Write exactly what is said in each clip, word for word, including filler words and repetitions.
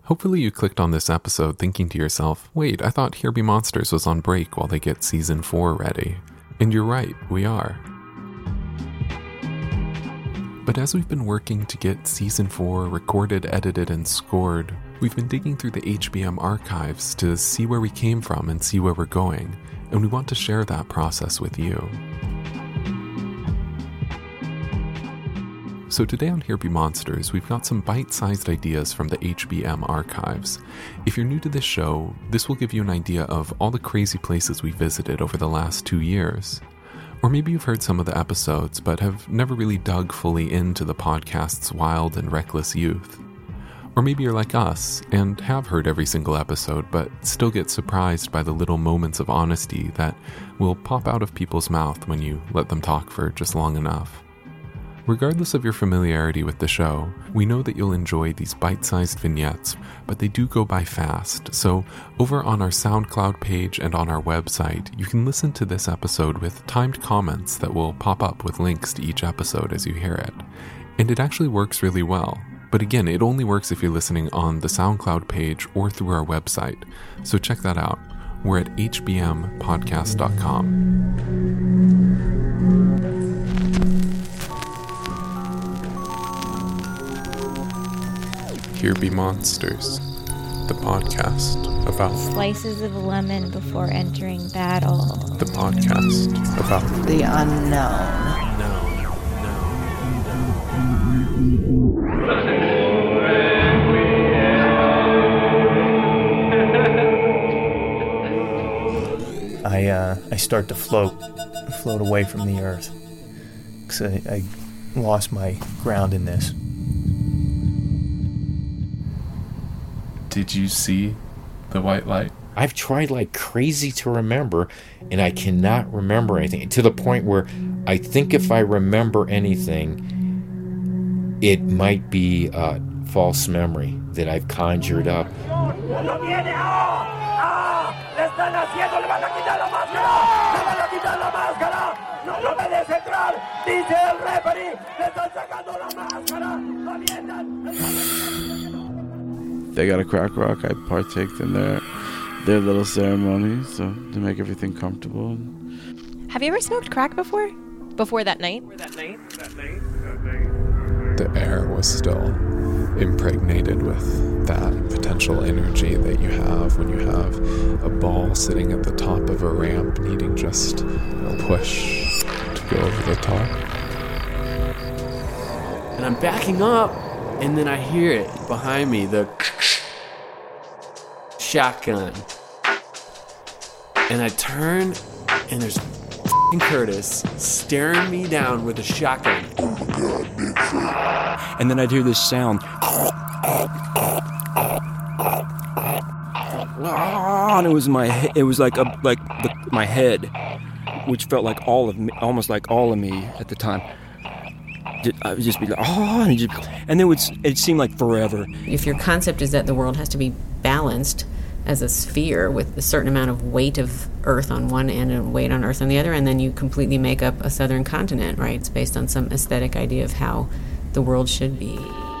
Hopefully you clicked on this episode thinking to yourself, wait, I thought Here Be Monsters was on break while they get season four ready. And you're right, we are. But as we've been working to get season four recorded, edited, and scored, we've been digging through the H B M archives to see where we came from and see where we're going, and we want to share that process with you. So today on Here Be Monsters, we've got some bite-sized ideas from the H B M archives. If you're new to this show, this will give you an idea of all the crazy places we visited over the last two years. Or maybe you've heard some of the episodes, but have never really dug fully into the podcast's wild and reckless youth. Or maybe you're like us, and have heard every single episode, but still get surprised by the little moments of honesty that will pop out of people's mouth when you let them talk for just long enough. Regardless of your familiarity with the show, we know that you'll enjoy these bite-sized vignettes, but they do go by fast, so over on our SoundCloud page and on our website, you can listen to this episode with timed comments that will pop up with links to each episode as you hear it. And it actually works really well. But again, it only works if you're listening on the SoundCloud page or through our website, so check that out. We're at h b m podcast dot com. Here Be Monsters, the podcast about slices of lemon before entering battle. The podcast about the unknown. No, no. I uh, I start to float, float away from the earth, because I, I lost my ground in this. Did you see the white light? I've tried like crazy to remember, and I cannot remember anything, to the point where I think if I remember anything, it might be a false memory that I've conjured up. They got a crack rock. I partaked in their their little ceremony, so to make everything comfortable. Have you ever smoked crack before? Before that night? The air was still impregnated with that potential energy that you have when you have a ball sitting at the top of a ramp needing just a push to go over the top. And I'm backing up, and then I hear it behind me, the shotgun. And I turn, and there's f***ing Curtis staring me down with a shotgun. Oh my God, Bigfoot. And then I'd hear this sound. And it was my, he- it was like a, like the, my head, which felt like all of me, almost like all of me at the time. I would just be like, oh, and, just, and then it would, it seemed like forever. If your concept is that the world has to be balanced as a sphere with a certain amount of weight of Earth on one end and weight on Earth on the other, and then you completely make up a southern continent, right? It's based on some aesthetic idea of how the world should be.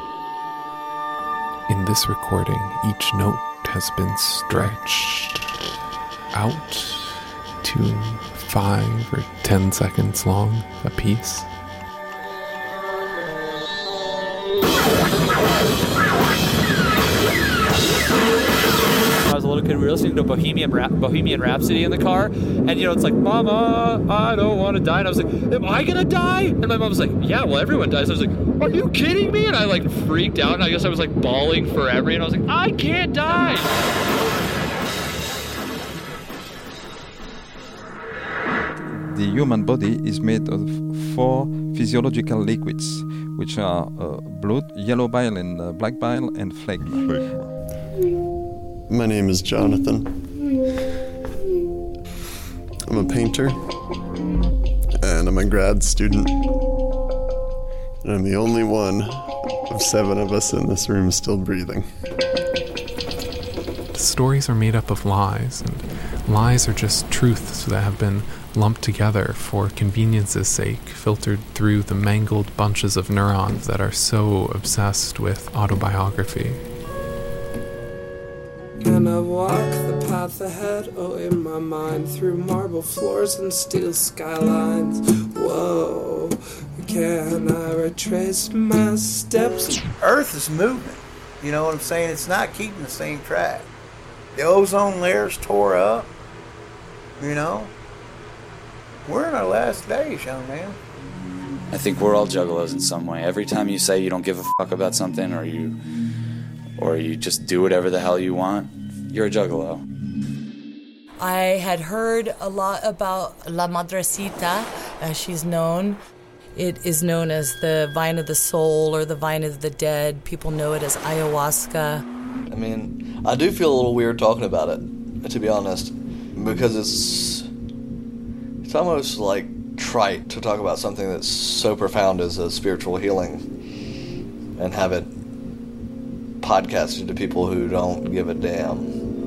In this recording, each note has been stretched out to five or ten seconds long a piece. I was a little kid, we were listening to Bohemian Rap- Bohemian Rhapsody in the car, and you know, it's like, Mama, I don't want to die. And I was like, am I gonna die? And my mom was like, yeah, well, everyone dies. I was like, are you kidding me? And I like freaked out, and I guess I was like bawling forever, and I was like, I can't die. The human body is made of four physiological liquids, which are uh, blood, yellow bile and uh, black bile, and phlegm. My name is Jonathan. I'm a painter, and I'm a grad student. And I'm the only one of seven of us in this room still breathing. Stories are made up of lies, and lies are just truths that have been lumped together for convenience's sake, filtered through the mangled bunches of neurons that are so obsessed with autobiography. And I walk the path ahead, oh, in my mind, through marble floors and steel skylines. Whoa, can I retrace my steps? Earth is moving. You know what I'm saying? It's not keeping the same track. The ozone layer's tore up. You know? We're in our last days, young man. I think we're all juggalos in some way. Every time you say you don't give a fuck about something, or you or you just do whatever the hell you want, you're a juggalo. I had heard a lot about La Madrecita, as she's known. It is known as the vine of the soul or the vine of the dead. People know it as ayahuasca. I mean, I do feel a little weird talking about it, to be honest, because it's it's almost like trite to talk about something that's so profound as a spiritual healing and have it podcasted to people who don't give a damn.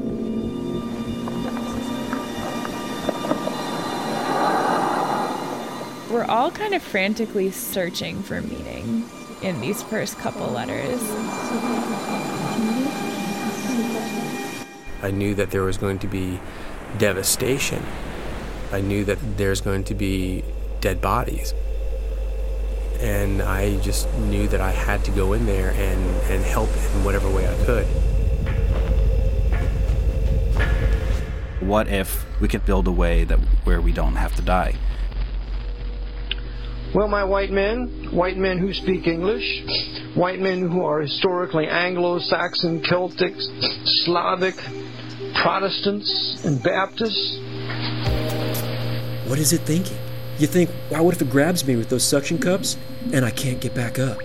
We're all kind of frantically searching for meaning in these first couple letters. I knew that there was going to be devastation. I knew that there's going to be dead bodies. And I just knew that I had to go in there and, and help in whatever way I could. What if we could build a way that where we don't have to die? Well, my white men, white men who speak English, white men who are historically Anglo-Saxon, Celtic, Slavic, Protestants, and Baptists. What is it thinking? You think, wow, what if it grabs me with those suction cups and I can't get back up?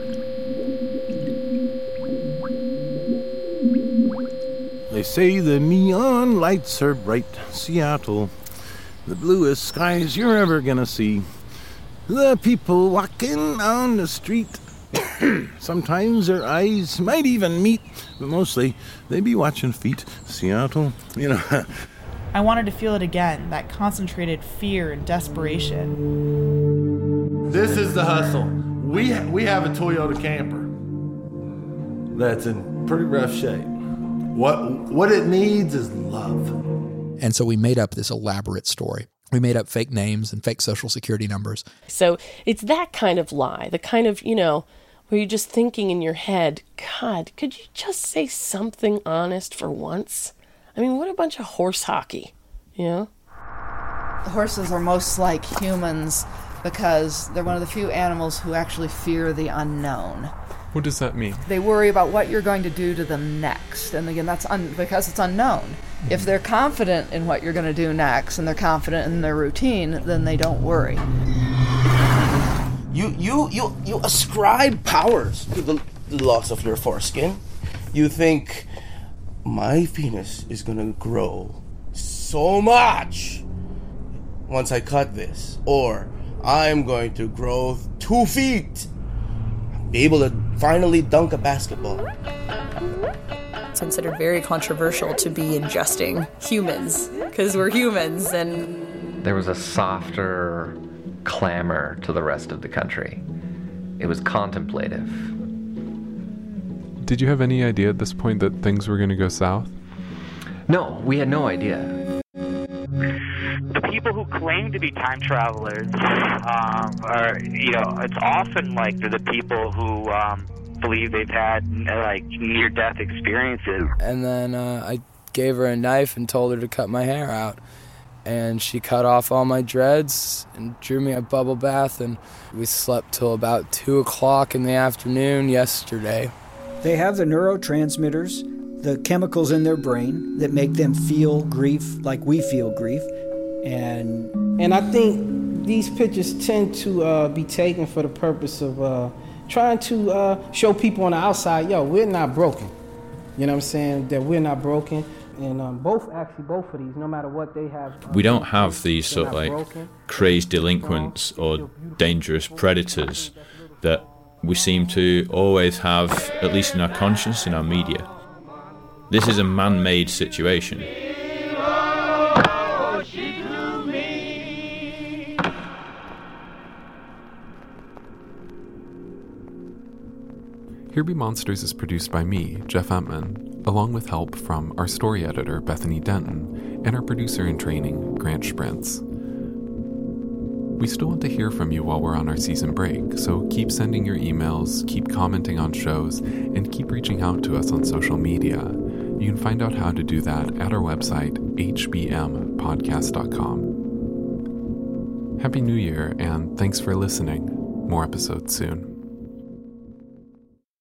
They say the neon lights are bright, Seattle, the bluest skies you're ever gonna see. The people walking on the street, sometimes their eyes might even meet, but mostly they be watching feet, Seattle, you know. I wanted to feel it again, that concentrated fear and desperation. This is the hustle. We we have a Toyota camper that's in pretty rough shape. What what it needs is love. And so we made up this elaborate story. We made up fake names and fake social security numbers. So it's that kind of lie, the kind of, you know, where you're just thinking in your head, God, could you just say something honest for once? I mean, what a bunch of horse hockey, you know? Horses are most like humans because they're one of the few animals who actually fear the unknown. What does that mean? They worry about what you're going to do to them next. And again, that's un- because it's unknown. Mm-hmm. If they're confident in what you're going to do next and they're confident in their routine, then they don't worry. You you you, you ascribe powers to the, the loss of your foreskin. You think, my penis is going to grow so much once I cut this. Or, I'm going to grow two feet. Be able to finally dunk a basketball. It's considered very controversial to be ingesting humans, because we're humans, and... There was a softer clamor to the rest of the country. It was contemplative. Did you have any idea at this point that things were going to go south? No, we had no idea. The people who claim to be time travelers um, are, you know, it's often like they're the people who um, believe they've had like near-death experiences. And then uh, I gave her a knife and told her to cut my hair out. And she cut off all my dreads and drew me a bubble bath, and we slept till about two o'clock in the afternoon yesterday. They have the neurotransmitters, the chemicals in their brain that make them feel grief like we feel grief. And and I think these pictures tend to uh, be taken for the purpose of uh, trying to uh, show people on the outside, yo, we're not broken. You know what I'm saying? That we're not broken. And um, both, actually, both of these, no matter what they have... Uh, we don't have these sort of like broken. crazed delinquents or dangerous predators that we seem to always have, at least in our conscience, in our media. This is a man-made situation. Here Be Monsters is produced by me, Jeff Entman. along with help from our story editor, Bethany Denton, and our producer in training, Grant Sprintz. We still want to hear from you while we're on our season break, so keep sending your emails, keep commenting on shows, and keep reaching out to us on social media. You can find out how to do that at our website, h b m podcast dot com. Happy New Year, and thanks for listening. More episodes soon.